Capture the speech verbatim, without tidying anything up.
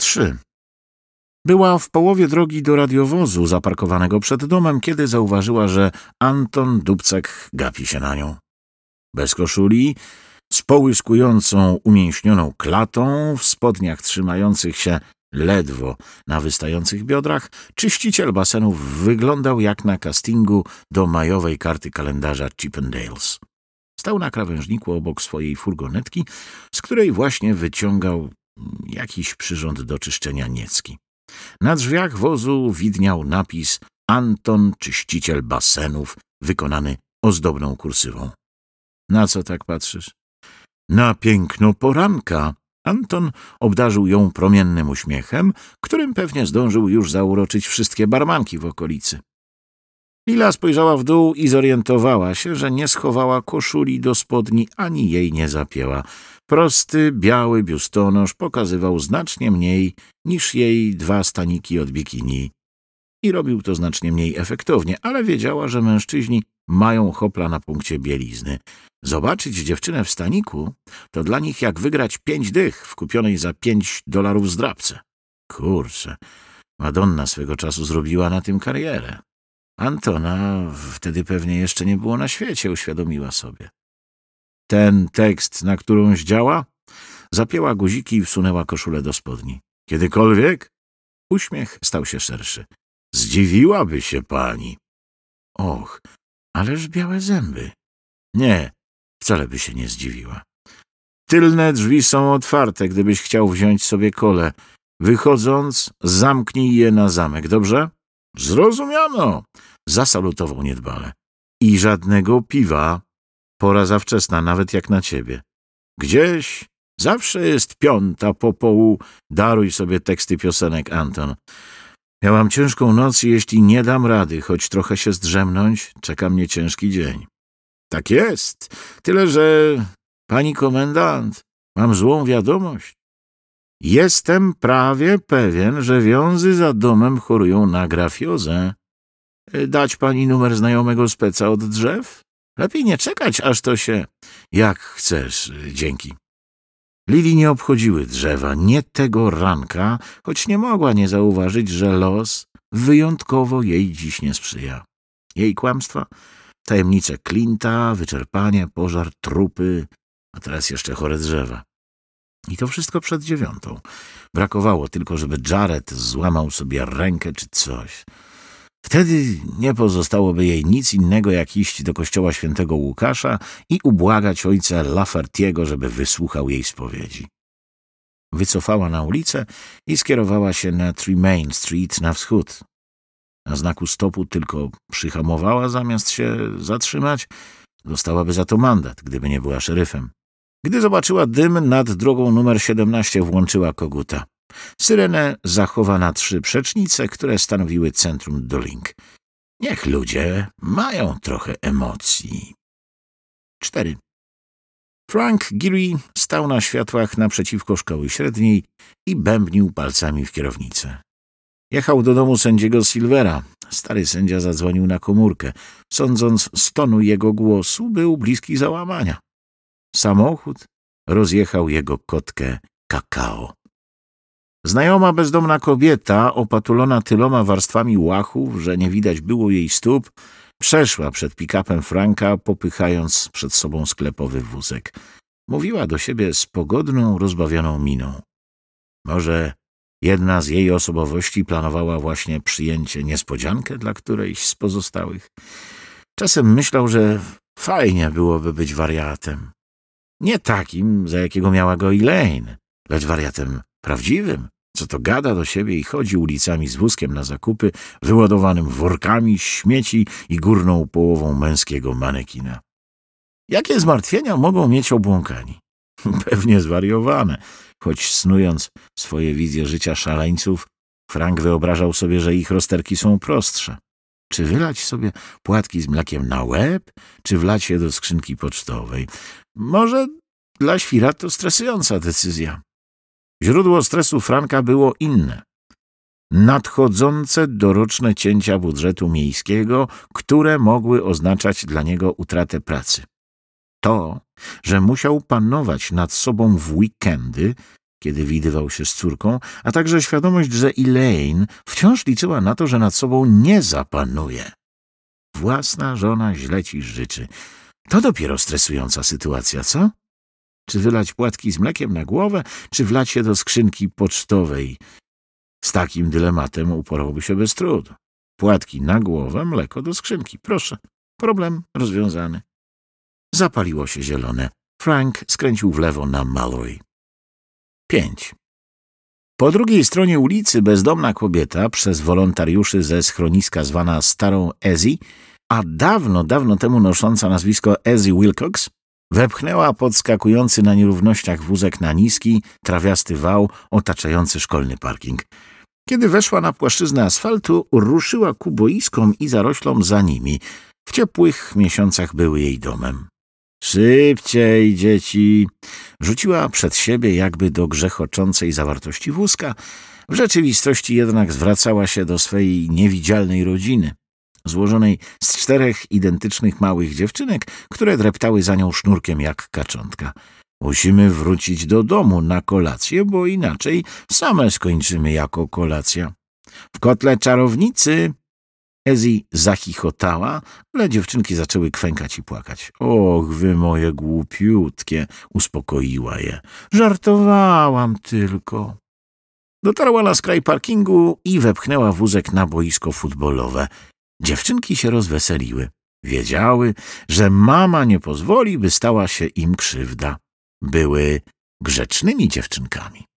trzy. Była w połowie drogi do radiowozu zaparkowanego przed domem, kiedy zauważyła, że Anton Dubcek gapi się na nią. Bez koszuli, z połyskującą umięśnioną klatą, w spodniach trzymających się ledwo na wystających biodrach, czyściciel basenów wyglądał jak na castingu do majowej karty kalendarza Chippendales. Stał na krawężniku obok swojej furgonetki, z której właśnie wyciągał jakiś przyrząd do czyszczenia niecki. Na drzwiach wozu widniał napis Anton, czyściciel basenów, wykonany ozdobną kursywą. Na co tak patrzysz? Na piękno poranka. Anton obdarzył ją promiennym uśmiechem, którym pewnie zdążył już zauroczyć wszystkie barmanki w okolicy. Lila spojrzała w dół i zorientowała się, że nie schowała koszuli do spodni ani jej nie zapięła. Prosty, biały biustonosz pokazywał znacznie mniej niż jej dwa staniki od bikini. I robił to znacznie mniej efektownie, ale wiedziała, że mężczyźni mają hopla na punkcie bielizny. Zobaczyć dziewczynę w staniku to dla nich jak wygrać pięć dych w kupionej za pięć dolarów zdrabce. Kurczę, Madonna swego czasu zrobiła na tym karierę. Antona wtedy pewnie jeszcze nie było na świecie, uświadomiła sobie. Ten tekst na którąś działa? Zapięła guziki i wsunęła koszulę do spodni. Kiedykolwiek? Uśmiech stał się szerszy. Zdziwiłaby się pani. Och, ależ białe zęby. Nie, wcale by się nie zdziwiła. Tylne drzwi są otwarte, gdybyś chciał wziąć sobie kole. Wychodząc, zamknij je na zamek, dobrze? Zrozumiano, zasalutował niedbale. I żadnego piwa. Pora za wczesna, nawet jak na ciebie. Gdzieś zawsze jest piąta po połu. Daruj sobie teksty piosenek, Anton. Miałam ciężką noc i jeśli nie dam rady, choć trochę się zdrzemnąć, czeka mnie ciężki dzień. Tak jest, tyle że, pani komendant, mam złą wiadomość. Jestem prawie pewien, że wiązy za domem chorują na grafiozę. Dać pani numer znajomego speca od drzew? Lepiej nie czekać, aż to się... Jak chcesz, dzięki. Lili nie obchodziły drzewa, nie tego ranka, choć nie mogła nie zauważyć, że los wyjątkowo jej dziś nie sprzyja. Jej kłamstwa, tajemnice Clint'a, wyczerpanie, pożar, trupy, a teraz jeszcze chore drzewa. I to wszystko przed dziewiątą. Brakowało tylko, żeby Jared złamał sobie rękę czy coś. Wtedy nie pozostałoby jej nic innego, jak iść do kościoła świętego Łukasza i ubłagać ojca Laffertiego, żeby wysłuchał jej spowiedzi. Wycofała na ulicę i skierowała się na Tremaine Street na wschód. Na znaku stopu tylko przyhamowała zamiast się zatrzymać. Dostałaby za to mandat, gdyby nie była szeryfem. Gdy zobaczyła dym nad drogą numer siedemnaście, włączyła koguta. Syrenę zachowa na trzy przecznice, które stanowiły centrum Dolling. Niech ludzie mają trochę emocji. Cztery. Frank Geary stał na światłach naprzeciwko szkoły średniej i bębnił palcami w kierownicę. Jechał do domu sędziego Silvera. Stary sędzia zadzwonił na komórkę. Sądząc z tonu jego głosu, był bliski załamania. Samochód rozjechał jego kotkę kakao. Znajoma bezdomna kobieta, opatulona tyloma warstwami łachów, że nie widać było jej stóp, przeszła przed pick-upem Franka, popychając przed sobą sklepowy wózek. Mówiła do siebie z pogodną, rozbawioną miną. Może jedna z jej osobowości planowała właśnie przyjęcie niespodziankę dla którejś z pozostałych. Czasem myślał, że fajnie byłoby być wariatem. Nie takim, za jakiego miała go Elaine, lecz wariatem prawdziwym, co to gada do siebie i chodzi ulicami z wózkiem na zakupy, wyładowanym workami śmieci i górną połową męskiego manekina. Jakie zmartwienia mogą mieć obłąkani? Pewnie zwariowane, choć snując swoje wizje życia szaleńców, Frank wyobrażał sobie, że ich rozterki są prostsze. Czy wylać sobie płatki z mlekiem na łeb, czy wlać je do skrzynki pocztowej? Może dla świra to stresująca decyzja. Źródło stresu Franka było inne. Nadchodzące doroczne cięcia budżetu miejskiego, które mogły oznaczać dla niego utratę pracy. To, że musiał panować nad sobą w weekendy, kiedy widywał się z córką, a także świadomość, że Elaine wciąż liczyła na to, że nad sobą nie zapanuje. Własna żona źle ci życzy. To dopiero stresująca sytuacja, co? Czy wylać płatki z mlekiem na głowę, czy wlać się do skrzynki pocztowej? Z takim dylematem uporałby się bez trudu. Płatki na głowę, mleko do skrzynki. Proszę, problem rozwiązany. Zapaliło się zielone. Frank skręcił w lewo na Mallory. Pięć. Po drugiej stronie ulicy bezdomna kobieta, przez wolontariuszy ze schroniska zwana Starą Ezzie, a dawno, dawno temu nosząca nazwisko Ezzie Wilcox, wepchnęła podskakujący na nierównościach wózek na niski, trawiasty wał otaczający szkolny parking. Kiedy weszła na płaszczyznę asfaltu, ruszyła ku boiskom i zaroślom za nimi. W ciepłych miesiącach były jej domem. Szybciej, dzieci! Rzuciła przed siebie jakby do grzechoczącej zawartości wózka. W rzeczywistości jednak zwracała się do swej niewidzialnej rodziny, złożonej z czterech identycznych małych dziewczynek, które dreptały za nią sznurkiem jak kaczątka. Musimy wrócić do domu na kolację, bo inaczej same skończymy jako kolacja. W kotle czarownicy! Ezzie zachichotała, ale dziewczynki zaczęły kwękać i płakać. Och, wy moje głupiutkie, uspokoiła je. Żartowałam tylko. Dotarła na skraj parkingu i wepchnęła wózek na boisko futbolowe. Dziewczynki się rozweseliły. Wiedziały, że mama nie pozwoli, by stała się im krzywda. Były grzecznymi dziewczynkami.